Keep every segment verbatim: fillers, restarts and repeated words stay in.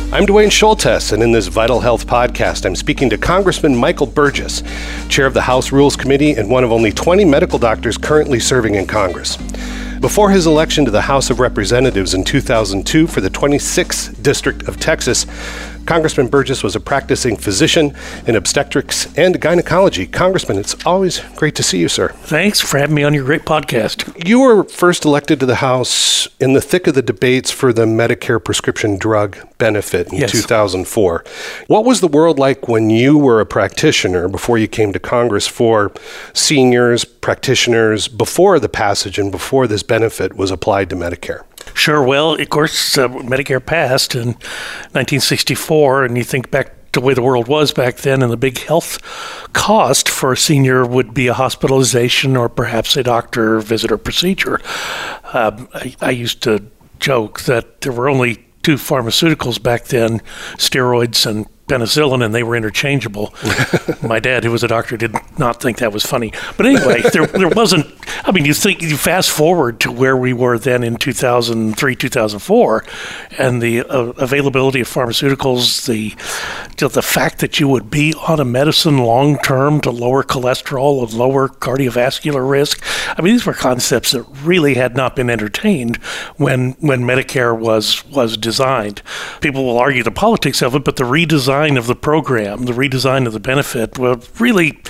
I'm Dwayne Schultes, and in this Vital Health podcast, I'm speaking to Congressman Michael Burgess, chair of the House Rules Committee and one of only twenty medical doctors currently serving in Congress. Before his election to the House of Representatives in two thousand two for the twenty-sixth District of Texas, Congressman Burgess was a practicing physician in obstetrics and gynecology. Congressman, it's always great to see you, sir. Thanks for having me on your great podcast. You were first elected to the House in the thick of the debates for the Medicare prescription drug benefit in yes. two thousand four. What was the world like when you were a practitioner before you came to Congress for seniors, practitioners, before the passage and before this benefit was applied to Medicare? Sure. Well, of course, uh, Medicare passed in nineteen sixty-four, and you think back to the way the world was back then, and the big health cost for a senior would be a hospitalization or perhaps a doctor visit or procedure. Um, I, I used to joke that there were only two pharmaceuticals back then, steroids and penicillin, and they were interchangeable. My dad, who was a doctor, did not think that was funny. But anyway, there there wasn't, I mean, you think, you fast forward to where we were then in two thousand three, two thousand four, and the uh, availability of pharmaceuticals, the the fact that you would be on a medicine long-term to lower cholesterol and lower cardiovascular risk. I mean, these were concepts that really had not been entertained when when Medicare was, was designed. People will argue the politics of it, but the redesign of the program, the redesign of the benefit, well, really,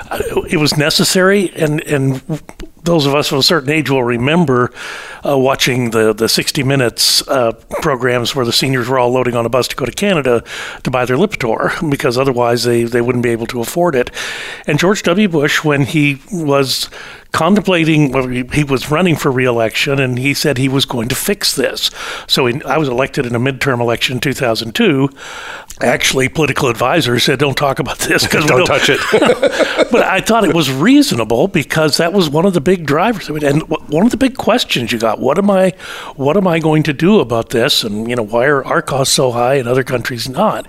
it was necessary, and, and those of us of a certain age will remember uh, watching the, the sixty minutes uh, programs where the seniors were all loading on a bus to go to Canada to buy their Lipitor, because otherwise they, they wouldn't be able to afford it. And George W. Bush, when he was contemplating, well, he, he was running for re-election, and he said he was going to fix this. So he, I was elected in a midterm election in two thousand two. Actually, political advisors said, don't talk about this. Don't, don't touch it. But I thought it was reasonable, because that was one of the big drivers. And one of the big questions you got, what am I what am I going to do about this? And, you know, why are our costs so high and other countries not?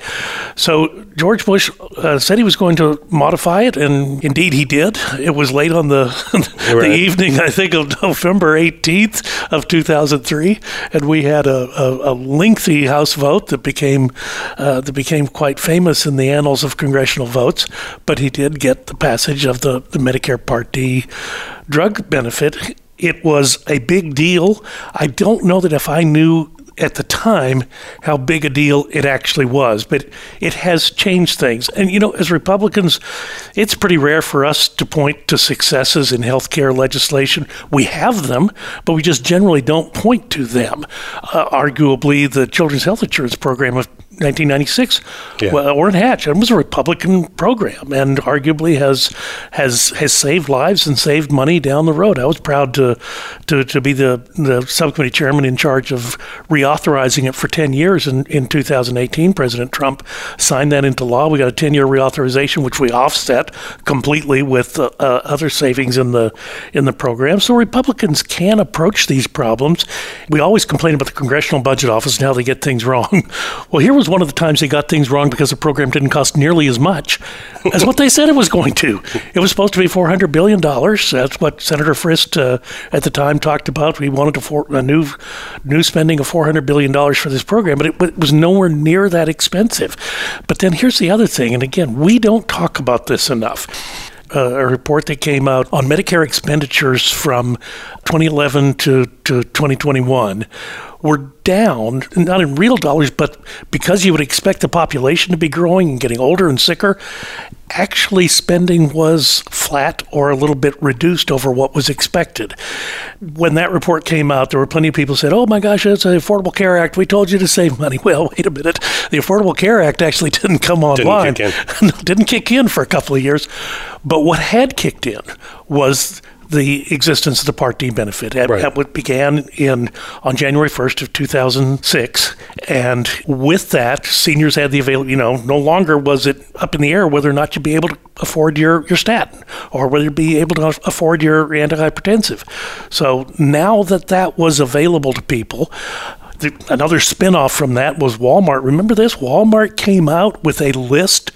So George Bush uh, said he was going to modify it, and indeed he did. It was late on the, the right. evening, I think, of November eighteenth of two thousand three, and we had a, a, a lengthy House vote that became uh, that became quite famous in the annals of congressional votes. But he did get the passage of the, the Medicare Part D drug benefit. It was a big deal. I don't know that if I knew at the time how big a deal it actually was, but it has changed things. And, you know, as Republicans, it's pretty rare for us to point to successes in healthcare legislation. We have them, but we just generally don't point to them. Uh, arguably, the Children's Health Insurance Program of nineteen ninety-six, yeah. well, Orrin Hatch, it was a Republican program, and arguably has has has saved lives and saved money down the road. I was proud to to, to be the, the subcommittee chairman in charge of reauthorizing it for ten years. In, in two thousand eighteen, President Trump signed that into law. We got a ten-year reauthorization, which we offset completely with uh, uh, other savings in the in the program. So Republicans can approach these problems. We always complain about the Congressional Budget Office and how they get things wrong. Well, here was one of the times they got things wrong, because the program didn't cost nearly as much as what they said it was going to. It was supposed to be four hundred billion dollars. That's what Senator Frist uh, at the time talked about. We wanted to for, a new new spending of four hundred billion dollars for this program, but it, it was nowhere near that expensive. But then here's the other thing, and again, we don't talk about this enough. Uh, a report that came out on Medicare expenditures from twenty eleven to, to twenty twenty-one were down, not in real dollars, but because you would expect the population to be growing and getting older and sicker, actually spending was flat or a little bit reduced over what was expected. When that report came out, there were plenty of people who said, oh my gosh, it's the Affordable Care Act. We told you to save money. Well, wait a minute. The Affordable Care Act actually didn't come online. Didn't kick in. didn't kick in for a couple of years. But what had kicked in was the existence of the Part D benefit. Right. That began in on January first of two thousand six, and with that, seniors had the available. You know, no longer was it up in the air whether or not you'd be able to afford your, your statin or whether you'd be able to afford your antihypertensive. So now that that was available to people, the, another spinoff from that was Walmart. Remember this? Walmart came out with a list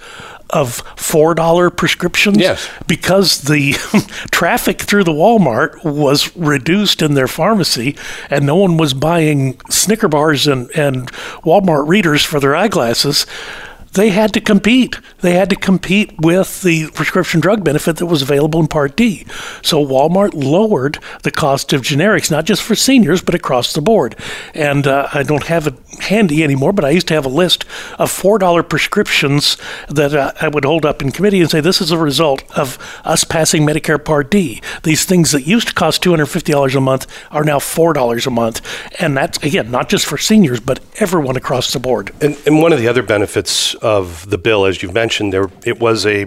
of four dollar prescriptions. Yes. Because the traffic through the Walmart was reduced in their pharmacy and no one was buying Snicker bars and, and Walmart readers for their eyeglasses. They had to compete. They had to compete with the prescription drug benefit that was available in Part D. So Walmart lowered the cost of generics, not just for seniors, but across the board. And uh, I don't have it handy anymore, but I used to have a list of four dollar prescriptions that uh, I would hold up in committee and say, this is a result of us passing Medicare Part D. These things that used to cost two hundred fifty dollars a month are now four dollars a month. And that's, again, not just for seniors, but everyone across the board. And, and one of the other benefits of the bill, as you've mentioned, there it was a,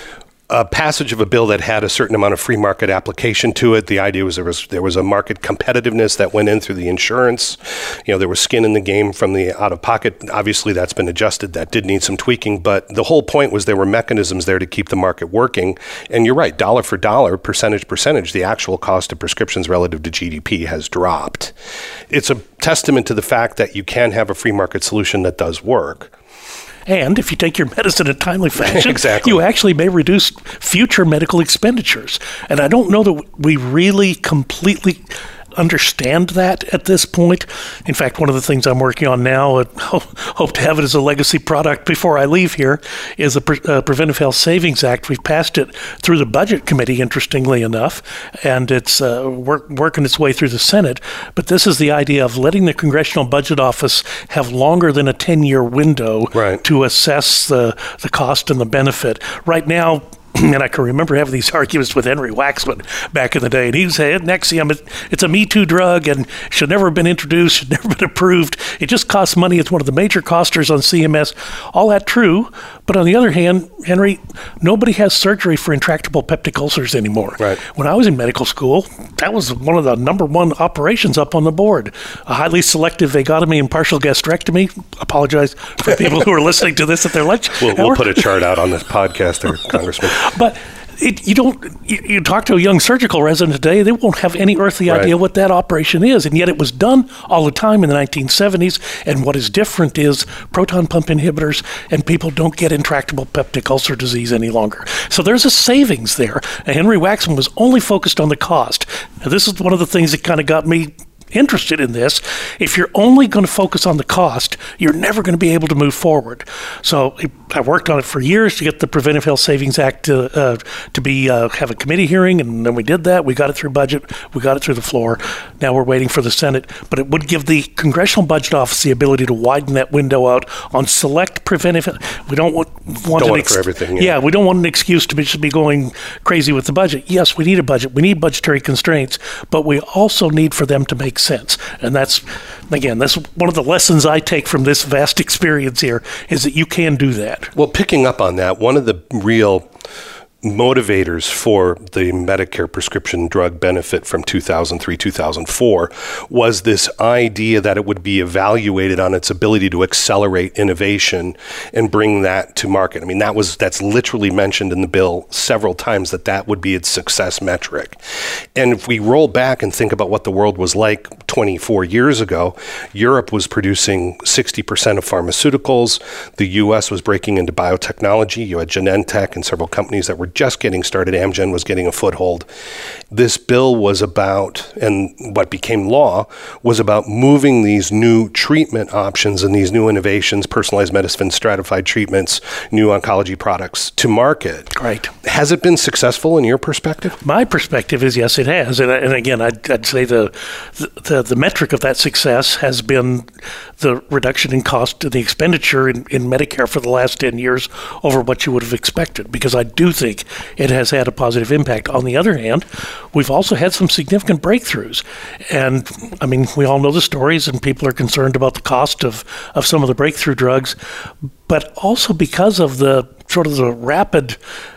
a passage of a bill that had a certain amount of free market application to it. The idea was there was there was a market competitiveness that went in through the insurance. You know, there was skin in the game from the out-of-pocket. Obviously, that's been adjusted. That did need some tweaking, but the whole point was there were mechanisms there to keep the market working. And you're right, dollar for dollar, percentage percentage, the actual cost of prescriptions relative to G D P has dropped. It's a testament to the fact that you can have a free market solution that does work. And if you take your medicine in a timely fashion, exactly. you actually may reduce future medical expenditures. And I don't know that we really completely understand that at this point. In fact, one of the things I'm working on now, and hope to have it as a legacy product before I leave here, is the Pre- uh, Preventive Health Savings Act. We've passed it through the Budget Committee, interestingly enough, and it's uh, work, working its way through the Senate. But this is the idea of letting the Congressional Budget Office have longer than a ten-year window right. to assess the, the cost and the benefit. Right now, and I can remember having these arguments with Henry Waxman back in the day. And he said, Nexium, it, it's a Me Too drug and should never have been introduced, should never have been approved. It just costs money. It's one of the major costers on C M S. All that true. But on the other hand, Henry, nobody has surgery for intractable peptic ulcers anymore. Right. When I was in medical school, that was one of the number one operations up on the board. A highly selective vagotomy and partial gastrectomy. Apologize for people who are listening to this at their lunch We'll, hour. we'll put a chart out on this podcast there, Congressman. But it, you don't. You, you talk to a young surgical resident today; they won't have any earthly Right. idea what that operation is, and yet it was done all the time in the nineteen seventies. And what is different is proton pump inhibitors, and people don't get intractable peptic ulcer disease any longer. So there's a savings there. And Henry Waxman was only focused on the cost. Now, this is one of the things that kind of got me interested in this. If you're only going to focus on the cost, you're never going to be able to move forward. So I worked on it for years to get the Preventive Health Savings Act to, uh, to be uh, have a committee hearing, and then we did that. We got it through budget. We got it through the floor. Now we're waiting for the Senate. But it would give the Congressional Budget Office the ability to widen that window out on select preventive. We don't want, want, Don't an want it ex- for everything. Yeah. yeah, we don't want an excuse to be, to be going crazy with the budget. Yes, we need a budget. We need budgetary constraints, but we also need for them to make sense. And that's, again, that's one of the lessons I take from this vast experience here, is that you can do that. Well, picking up on that, one of the real motivators for the Medicare prescription drug benefit from two thousand three, two thousand four was this idea that it would be evaluated on its ability to accelerate innovation and bring that to market. I mean, that was that's literally mentioned in the bill several times, that that would be its success metric. And if we roll back and think about what the world was like twenty-four years ago, Europe was producing sixty percent of pharmaceuticals. The U S was breaking into biotechnology. You had Genentech and several companies that were just getting started. Amgen was getting a foothold. This bill was about, and what became law, was about moving these new treatment options and these new innovations, personalized medicine, stratified treatments, new oncology products to market. Right. Has it been successful in your perspective? My perspective is yes, it has. And, and again, I'd, I'd say the, the the metric of that success has been the reduction in cost and the expenditure in, in Medicare for the last ten years over what you would have expected, because I do think it has had a positive impact. On the other hand, we've also had some significant breakthroughs. And I mean, we all know the stories, and people are concerned about the cost of, of some of the breakthrough drugs, but also because of the sort of the rapid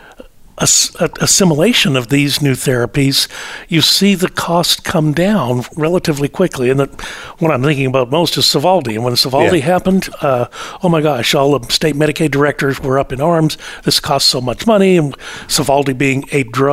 assimilation of these new therapies, you see the cost come down relatively quickly. And the, what I'm thinking about most is Sovaldi. And when Sovaldi yeah. happened, uh, oh my gosh, all the state Medicaid directors were up in arms. This costs so much money. And Sovaldi being a drug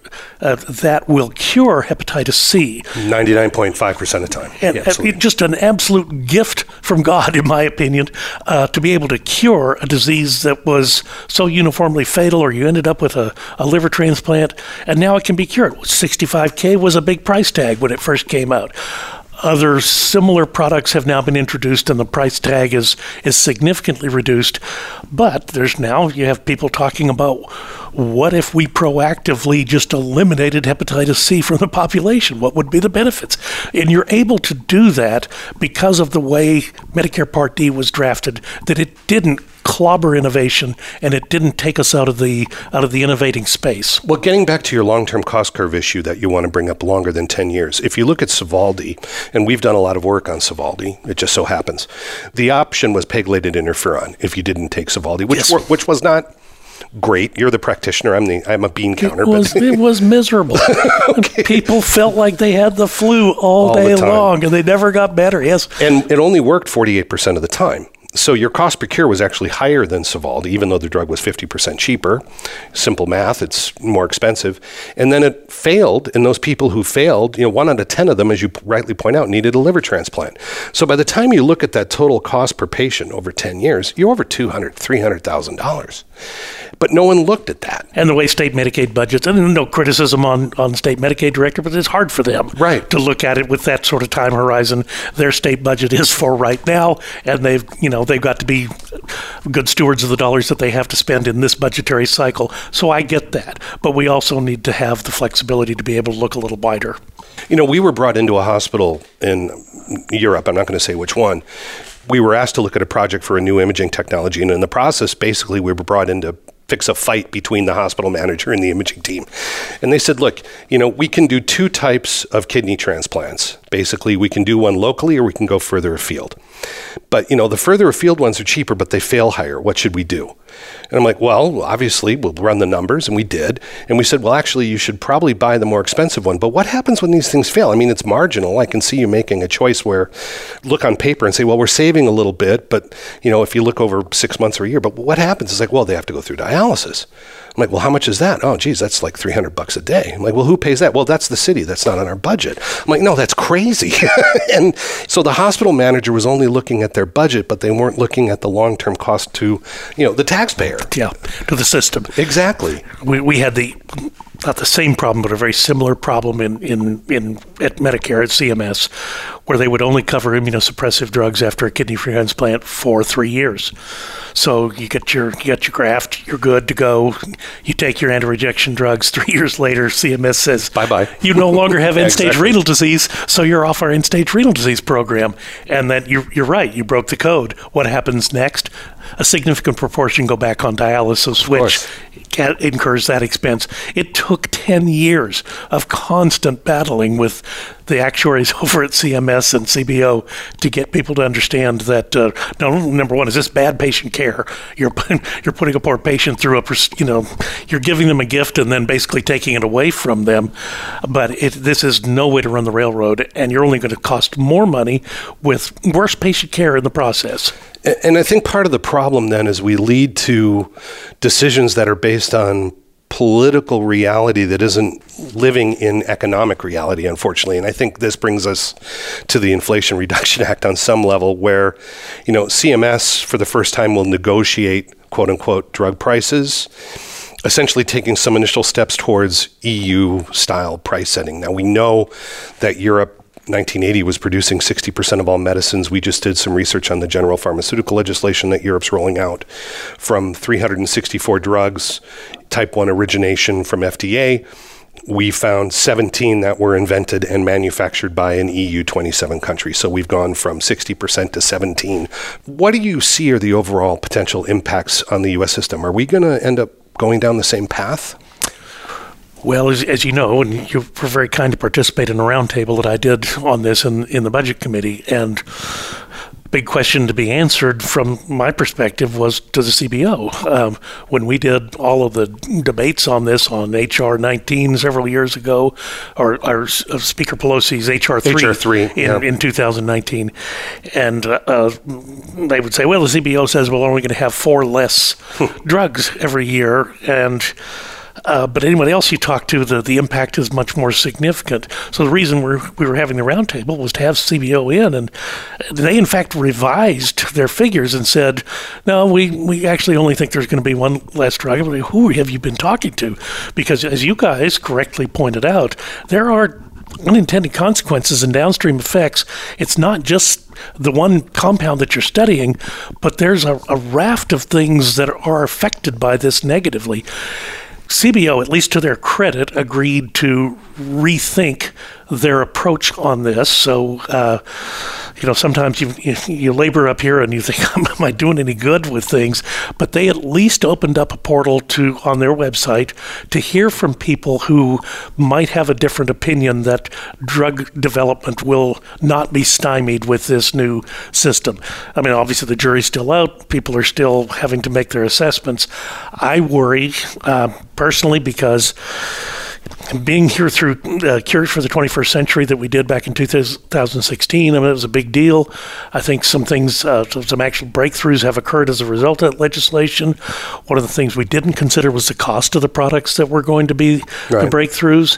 uh, that will cure hepatitis C. ninety-nine point five percent of the time. And, yeah, and just an absolute gift from God, in my opinion, uh, to be able to cure a disease that was so uniformly fatal, or you ended up with a, a liver transplant, and now it can be cured. sixty-five K was a big price tag when it first came out. Other similar products have now been introduced, and the price tag is is significantly reduced. But there's now, you have people talking about, what if we proactively just eliminated hepatitis C from the population? What would be the benefits? And you're able to do that because of the way Medicare Part D was drafted, that it didn't clobber innovation, and it didn't take us out of the out of the innovating space. Well, getting back to your long-term cost curve issue that you want to bring up longer than ten years, if you look at Sovaldi, and we've done a lot of work on Sovaldi, it just so happens, the option was pegylated interferon if you didn't take Sovaldi, which Yes. were, which was not great. You're the practitioner. I'm the I'm a bean counter. It was, but it was miserable. Okay. People felt like they had the flu all, All day the time. long, and they never got better. Yes. And it only worked forty-eight percent of the time. So your cost per cure was actually higher than Sovaldi, even though the drug was fifty percent cheaper. Simple math, it's more expensive. And then it failed, and those people who failed, you know, one out of ten of them, as you rightly point out, needed a liver transplant. So by the time you look at that total cost per patient over ten years, you're over two hundred thousand dollars, three hundred thousand dollars. But no one looked at that. And the way state Medicaid budgets, and no criticism on, on state Medicaid director, but it's hard for them Right. to look at it with that sort of time horizon. Their state budget is for right now, and they've, you know, they've got to be good stewards of the dollars that they have to spend in this budgetary cycle. So I get that. But we also need to have the flexibility to be able to look a little wider. You know, we were brought into a hospital in Europe. I'm not going to say which one. We were asked to look at a project for a new imaging technology. And in the process, basically, we were brought in to fix a fight between the hospital manager and the imaging team. And they said, look, you know, we can do two types of kidney transplants. Basically, we can do one locally or we can go further afield. But, you know, the further afield ones are cheaper, but they fail higher. What should we do? And I'm like, well, obviously, we'll run the numbers, and we did. And we said, well, actually, you should probably buy the more expensive one. But what happens when these things fail? I mean, it's marginal. I can see you making a choice where look on paper and say, well, we're saving a little bit, but, you know, if you look over six months or a year, but what happens is like, well, they have to go through dialysis. I'm like, well, how much is that? Oh, geez, that's like three hundred bucks a day. I'm like, well, who pays that? Well, that's the city. That's not on our budget. I'm like, no, that's crazy. And so the hospital manager was only looking at their budget, but they weren't looking at the long-term cost to, you know, the taxpayer. Yeah, to the system. Exactly. We we had the, not the same problem, but a very similar problem in, in, in at Medicare at C M S, where they would only cover immunosuppressive drugs after a kidney transplant for three years. So you get your you get your graft, you're good to go. You take your anti-rejection drugs. Three years later, C M S says, Bye-bye. You no longer have end-stage Exactly. renal disease, so you're off our end-stage renal disease program. And then you're, you're right, you broke the code. What happens next? A significant proportion go back on dialysis, which course. ca- incurs that expense. It took ten years of constant battling with the actuaries over at C M S and C B O to get people to understand that, uh, no, number one, is this bad patient care? You're you're putting a poor patient through a, pers- you know, you're giving them a gift and then basically taking it away from them. But it, this is no way to run the railroad, and you're only going to cost more money with worse patient care in the process. And I think part of the problem then is we lead to decisions that are based on political reality that isn't living in economic reality, unfortunately. And I think this brings us to the Inflation Reduction Act on some level where, you know, C M S for the first time will negotiate quote unquote drug prices, essentially taking some initial steps towards E U style price setting. Now we know that Europe nineteen eighty was producing sixty percent of all medicines. We just did some research on the general pharmaceutical legislation that Europe's rolling out. From three hundred sixty-four drugs, type one origination from F D A, we found seventeen that were invented and manufactured by an E U twenty-seven country. So we've gone from sixty percent to seventeen. What do you see are the overall potential impacts on the U S system? Are we going to end up going down the same path? Well, as, as you know, and you were very kind to participate in a roundtable that I did on this in, in the Budget Committee, and big question to be answered from my perspective was to the C B O. Um, when we did all of the debates on this on H R nineteen several years ago, or, or Speaker Pelosi's H R three, H R three in, yeah. in two thousand nineteen, and uh, they would say, well, the C B O says we're only going to have four less drugs every year, and Uh, but anybody else you talk to, the, the impact is much more significant. So the reason we're, we were having the roundtable was to have C B O in, and they in fact revised their figures and said, no, we, we actually only think there's going to be one less drug. Like, who have you been talking to? Because as you guys correctly pointed out, there are unintended consequences and downstream effects. It's not just the one compound that you're studying, but there's a, a raft of things that are affected by this negatively. C B O, at least to their credit, agreed to rethink their approach on this. So, uh, you know, sometimes you, you you labor up here and you think, am I doing any good with things? But they at least opened up a portal to on their website to hear from people who might have a different opinion that drug development will not be stymied with this new system. I mean, obviously the jury's still out. People are still having to make their assessments. I worry uh, personally because being here through uh, Cures for the twenty-first Century that we did back in two thousand sixteen, I mean, it was a big deal. I think some things, uh, some actual breakthroughs have occurred as a result of that legislation. One of the things we didn't consider was the cost of the products that were going to be right. the breakthroughs.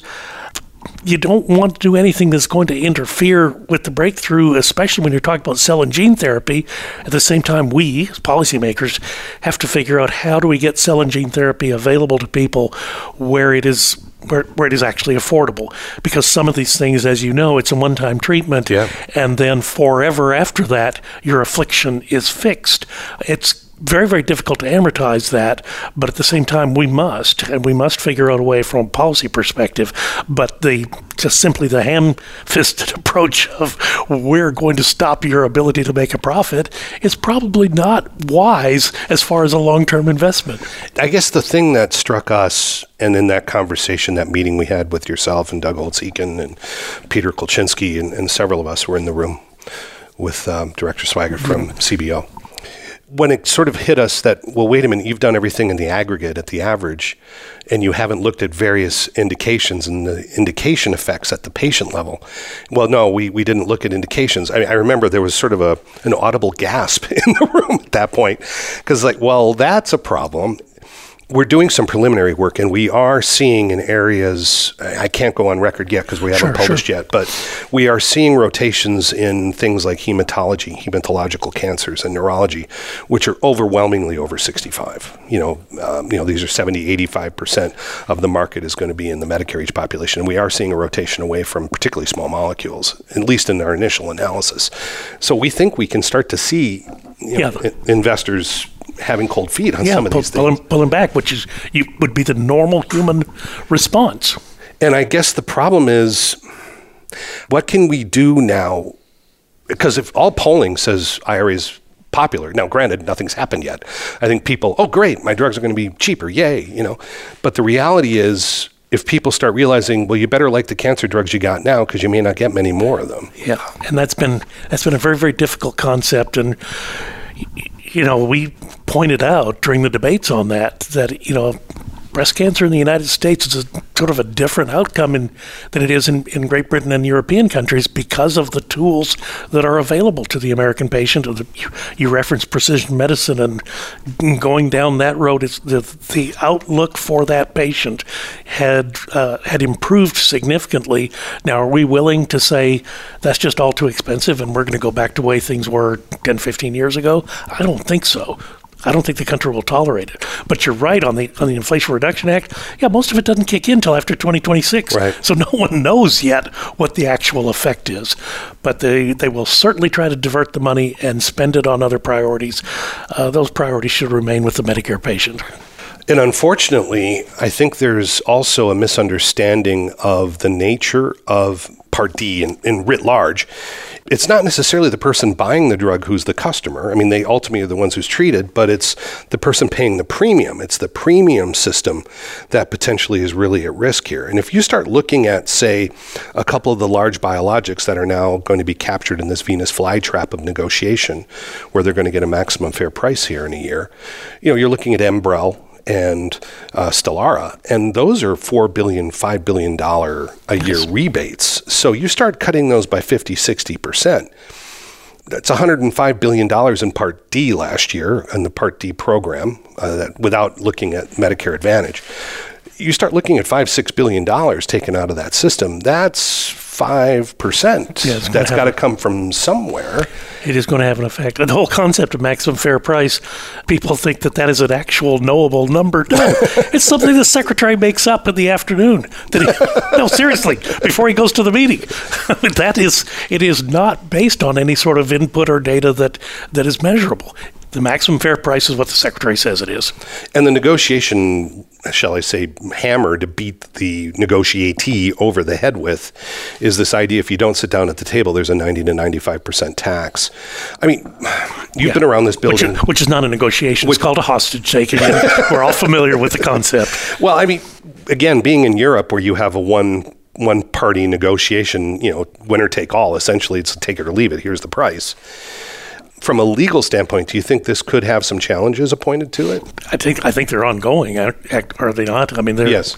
You don't want to do anything that's going to interfere with the breakthrough, especially when you're talking about cell and gene therapy. At the same time, we, as policymakers, have to figure out how do we get cell and gene therapy available to people where it is where, where it is actually affordable. Because some of these things, as you know, it's a one-time treatment, yeah. and then forever after that, your affliction is fixed. It's very, very difficult to amortize that, but at the same time, we must, and we must figure out a way from a policy perspective. But the just simply the ham-fisted approach of we're going to stop your ability to make a profit is probably not wise as far as a long-term investment. I guess the thing that struck us, and in that conversation, that meeting we had with yourself and Doug Holtz-Eakin and Peter Kulczynski and, and several of us were in the room with um, Director Swigert from mm-hmm. C B O. When it sort of hit us that, well, wait a minute, you've done everything in the aggregate at the average, and you haven't looked at various indications and the indication effects at the patient level. Well, no, we, we didn't look at indications. I mean, I remember there was sort of a an audible gasp in the room at that point, because like, well, that's a problem. We're doing some preliminary work, and we are seeing in areas, I can't go on record yet because we haven't sure, published sure. yet, but we are seeing rotations in things like hematology, hematological cancers, and neurology, which are overwhelmingly over sixty-five. You know, um, you know, these are seventy, eighty-five percent of the market is going to be in the Medicare age population. And we are seeing a rotation away from particularly small molecules, at least in our initial analysis. So we think we can start to see you know, yeah. investors having cold feet on yeah, some of pull, these things. Pulling, pulling back, which is you, would be the normal human response. And I guess the problem is, what can we do now? Because if all polling says I R A is popular, now granted, nothing's happened yet. I think people, oh great, my drugs are going to be cheaper, yay, you know. But the reality is, if people start realizing, well, you better like the cancer drugs you got now because you may not get many more of them. Yeah, and that's been that's been a very, very difficult concept. And you know, we pointed out during the debates on that, that, you know, breast cancer in the United States is a, sort of a different outcome in, than it is in, in Great Britain and European countries because of the tools that are available to the American patient. You, you referenced precision medicine, and going down that road, it's the, the outlook for that patient had uh, had improved significantly. Now, are we willing to say that's just all too expensive and we're going to go back to the way things were ten, fifteen years ago? I don't think so. I don't think the country will tolerate it. But you're right on the on the Inflation Reduction Act. Yeah, most of it doesn't kick in until after twenty twenty-six. Right. So no one knows yet what the actual effect is. But they, they will certainly try to divert the money and spend it on other priorities. Uh, those priorities should remain with the Medicare patient. And unfortunately, I think there's also a misunderstanding of the nature of Part D in, in writ large. It's not necessarily the person buying the drug who's the customer. I mean, they ultimately are the ones who's treated, but it's the person paying the premium. It's the premium system that potentially is really at risk here. And if you start looking at, say, a couple of the large biologics that are now going to be captured in this Venus flytrap of negotiation, where they're going to get a maximum fair price here in a year, you know, you're looking at Enbrel and uh, Stelara, and those are four billion dollars, five billion dollars a year yes. rebates. So you start cutting those by fifty, sixty percent. That's one hundred five billion dollars in Part D last year in the Part D program, uh, that, without looking at Medicare Advantage. you start looking at five, six billion dollars taken out of that system. That's five percent. Yeah, that's got to come from somewhere. It is going to have an effect. And the whole concept of maximum fair price, people think that that is an actual knowable number. No, it's something the secretary makes up in the afternoon. That he, no, seriously, before he goes to the meeting. that is, it is not based on any sort of input or data that, that is measurable. The maximum fair price is what the secretary says it is. And the negotiation, shall I say, hammer to beat the negotiatee over the head with is this idea if you don't sit down at the table, there's a ninety to ninety-five percent tax. I mean, you've yeah. been around this building. Which, which is not a negotiation. Which, it's called a hostage taking. We're all familiar with the concept. Well, I mean, again, being in Europe where you have a one one party negotiation, you know, winner take all, essentially it's take it or leave it. Here's the price. From a legal standpoint, do you think this could have some challenges appointed to it? I think I think they're ongoing. Are, are they not? I mean, they're, yes.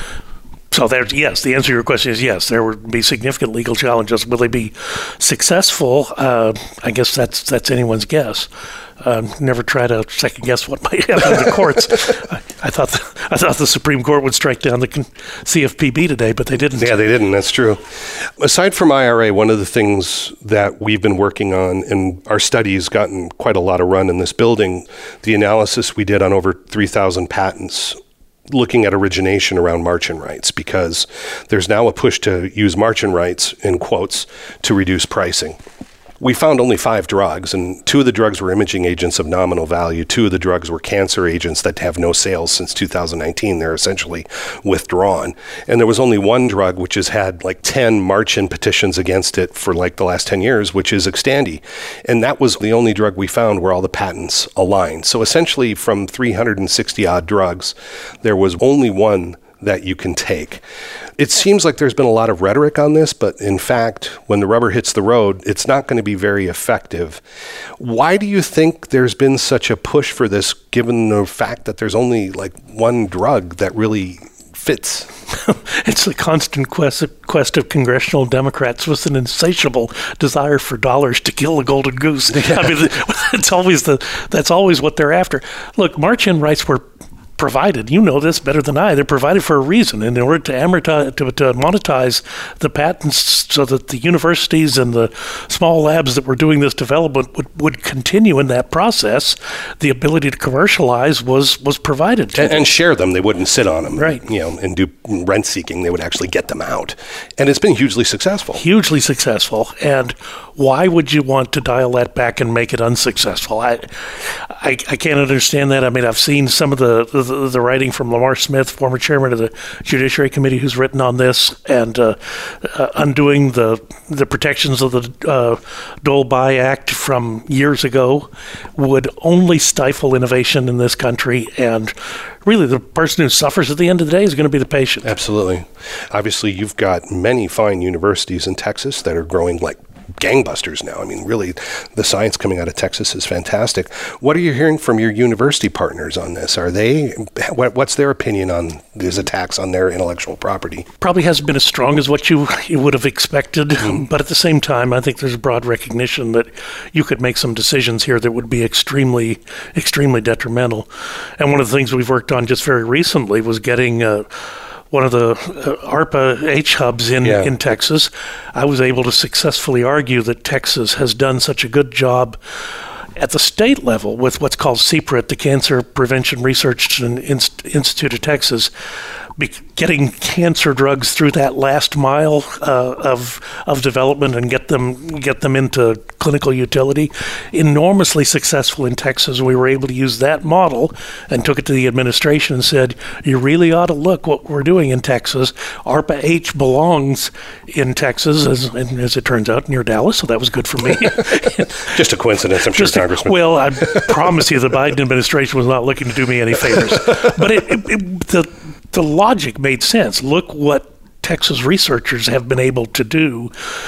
So there's yes. The answer to your question is yes. There would be significant legal challenges. Will they be successful? Uh, I guess that's that's anyone's guess. Uh, never try to second guess what might happen in the courts. I, I thought the, I thought the Supreme Court would strike down the C F P B today, but they didn't. Yeah, they didn't. That's true. Aside from I R A, one of the things that we've been working on, and our study's gotten quite a lot of run in this building, the analysis we did on over three thousand patents looking at origination around margin rights, because there's now a push to use margin rights, in quotes, to reduce pricing. We found only five drugs, and two of the drugs were imaging agents of nominal value. Two of the drugs were cancer agents that have no sales since two thousand nineteen. They're essentially withdrawn. And there was only one drug which has had like ten march-in petitions against it for like the last ten years, which is Xtandi. And that was the only drug we found where all the patents aligned. So essentially from three hundred sixty odd drugs, there was only one that you can take. It seems like there's been a lot of rhetoric on this, but in fact, when the rubber hits the road, it's not going to be very effective. Why do you think there's been such a push for this, given the fact that there's only like one drug that really fits? It's a constant quest, quest of congressional Democrats with an insatiable desire for dollars to kill the golden goose. Yeah. I mean, it's always the that's always what they're after. Look, march-in rights were provided. You know this better than I. They're provided for a reason, and in order to amortize, to, to monetize the patents so that the universities and the small labs that were doing this development would, would continue in that process, the ability to commercialize was was provided to and, them. And share them. They wouldn't sit on them, right? You know, and do rent seeking. They would actually get them out, and it's been hugely successful. Hugely successful. And why would you want to dial that back and make it unsuccessful? I, I, I can't understand that. I mean, I've seen some of the, the the writing from Lamar Smith, former chairman of the Judiciary Committee, who's written on this, and uh, uh, undoing the the protections of the uh, Dole-By Act from years ago would only stifle innovation in this country, and really the person who suffers at the end of the day is going to be the patient. Absolutely. Obviously, you've got many fine universities in Texas that are growing like gangbusters now. I mean, really, the science coming out of Texas is fantastic. What are you hearing from your university partners on this? Are they, what, what's their opinion on these attacks on their intellectual property? Probably hasn't been as strong as what you, you would have expected, mm. but at the same time, I think there's broad recognition that you could make some decisions here that would be extremely, extremely detrimental. And one of the things we've worked on just very recently was getting uh, one of the uh, ARPA H hubs in, yeah. in Texas. I was able to successfully argue that Texas has done such a good job at the state level with what's called C P R I T, the Cancer Prevention Research and Inst- Institute of Texas, be- getting cancer drugs through that last mile uh, of of development and get them get them into clinical utility. Enormously successful in Texas. We were able to use that model and took it to the administration and said, you really ought to look what we're doing in Texas. ARPA H belongs in Texas, as, and as it turns out, near Dallas, so that was good for me. Just a coincidence, I'm sure, Just, Congressman. Well, I promise you the Biden administration was not looking to do me any favors. But it, it, it, the the logic made sense. Look what Texas researchers have been able to do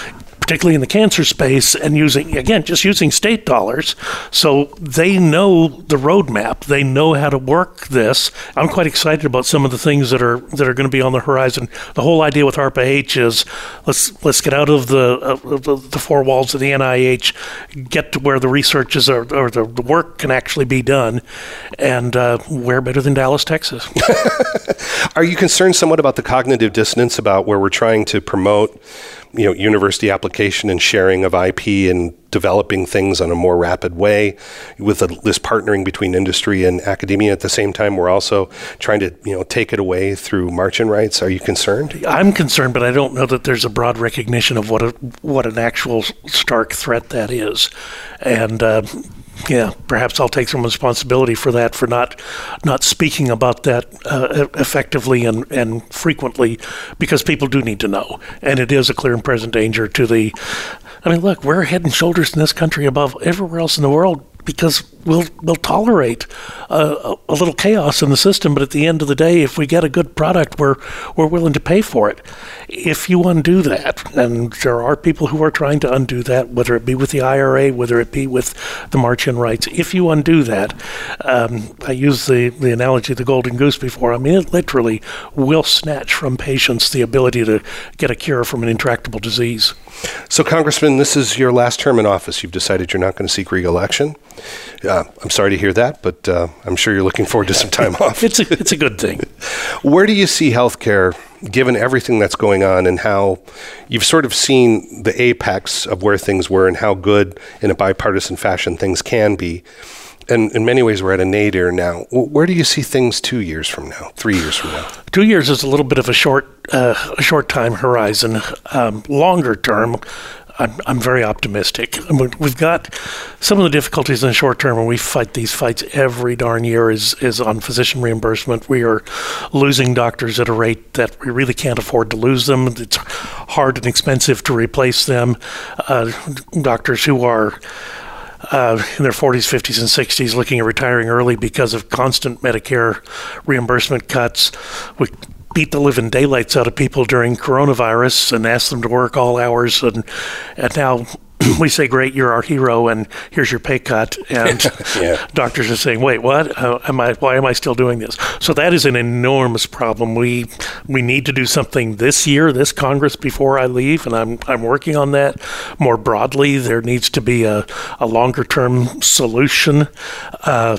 particularly in the cancer space, and using, again, just using state dollars. So they know the roadmap. They know how to work this. I'm quite excited about some of the things that are that are going to be on the horizon. The whole idea with ARPA-H is let's let's get out of the of the, the four walls of the N I H, get to where the research is or, or the, the work can actually be done, and uh, where better than Dallas, Texas. Are you concerned somewhat about the cognitive dissonance about where we're trying to promote, you know, university application and sharing of I P and developing things on a more rapid way with a, this partnering between industry and academia? At the same time, we're also trying to, you know, take it away through margin rights. Are you concerned? I'm concerned, but I don't know that there's a broad recognition of what a, what an actual stark threat that is. And uh, yeah, perhaps I'll take some responsibility for that, for not not speaking about that uh, effectively and, and frequently, because people do need to know. And it is a clear and present danger to the, I mean, look, we're head and shoulders in this country above everywhere else in the world because we'll we'll tolerate uh, a little chaos in the system, but at the end of the day, if we get a good product, we're we're willing to pay for it. If you undo that, and there are people who are trying to undo that, whether it be with the I R A, whether it be with the March-in rights, if you undo that, um, I used the, the analogy of the golden goose before. I mean, it literally will snatch from patients the ability to get a cure from an intractable disease. So, Congressman, this is your last term in office. You've decided you're not going to seek re-election. Uh, I'm sorry to hear that, but uh, I'm sure you're looking forward to some time off. It's a, it's a good thing. Where do you see healthcare, given everything that's going on and how you've sort of seen the apex of where things were and how good in a bipartisan fashion things can be? And in many ways, we're at a nadir now. Where do you see things two years from now, three years from now? Two years is a little bit of a short, uh, a short time horizon. Um, longer term, I'm, I'm very optimistic. I mean, we've got some of the difficulties in the short term, and we fight these fights every darn year, is, is on physician reimbursement. We are losing doctors at a rate that we really can't afford to lose them. It's hard and expensive to replace them. Uh, doctors who are Uh, in their forties, fifties, and sixties, looking at retiring early because of constant Medicare reimbursement cuts. We beat the living daylights out of people during coronavirus and asked them to work all hours, and and now we say, great, you're our hero, and here's your pay cut. And yeah. Doctors are saying, wait, what? Uh, am I? Why am I still doing this? So that is an enormous problem. We we need to do something this year, this Congress, before I leave, and I'm I'm working on that more broadly. There needs to be a, a longer-term solution. Uh,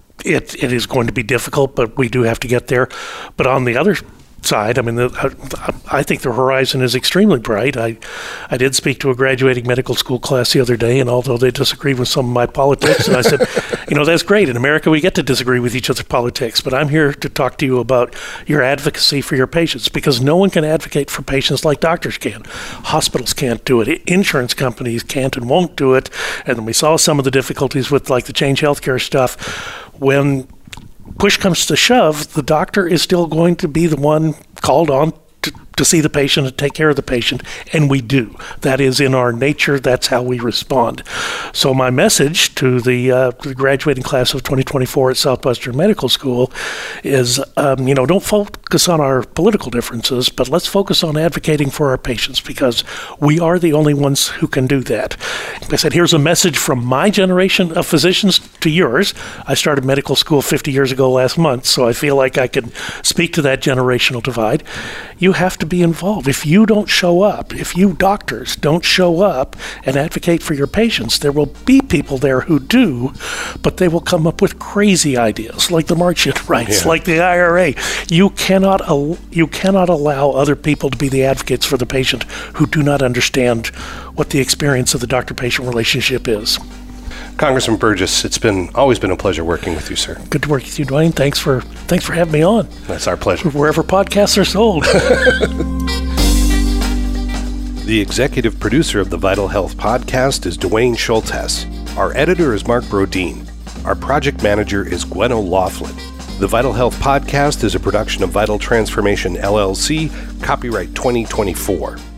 it it is going to be difficult, but we do have to get there. But on the other side, I mean, the, I, I think the horizon is extremely bright. I, I did speak to a graduating medical school class the other day, and although they disagreed with some of my politics, and I said, you know, that's great. In America, we get to disagree with each other's politics, but I'm here to talk to you about your advocacy for your patients, because no one can advocate for patients like doctors can. Hospitals can't do it. Insurance companies can't and won't do it. And then we saw some of the difficulties with, like, the Change Healthcare stuff. When push comes to shove, the doctor is still going to be the one called on to, to see the patient and take care of the patient, and we do. That is in our nature. That's how we respond. So my message to the, uh, to the graduating class of twenty twenty-four at Southwestern Medical School is, um, you know, don't focus on our political differences, but let's focus on advocating for our patients, because we are the only ones who can do that. I said, here's a message from my generation of physicians to yours. I started medical school fifty years ago last month, so I feel like I can speak to that generational divide. You have to be involved. If you don't show up, if you doctors don't show up and advocate for your patients, there will be people there who do, but they will come up with crazy ideas like the March-in rights, yeah. like the I R A. You cannot al- you cannot allow other people to be the advocates for the patient who do not understand what the experience of the doctor-patient relationship is. Congressman Burgess, it's been always been a pleasure working with you, sir. Good to work with you, Dwayne. Thanks for thanks for having me on. That's our pleasure. Wherever podcasts are sold. The executive producer of the Vital Health Podcast is Dwayne Schultes. Our editor is Mark Brodeen. Our project manager is Gwen O'Laughlin. The Vital Health Podcast is a production of Vital Transformation, L L C, copyright twenty twenty-four.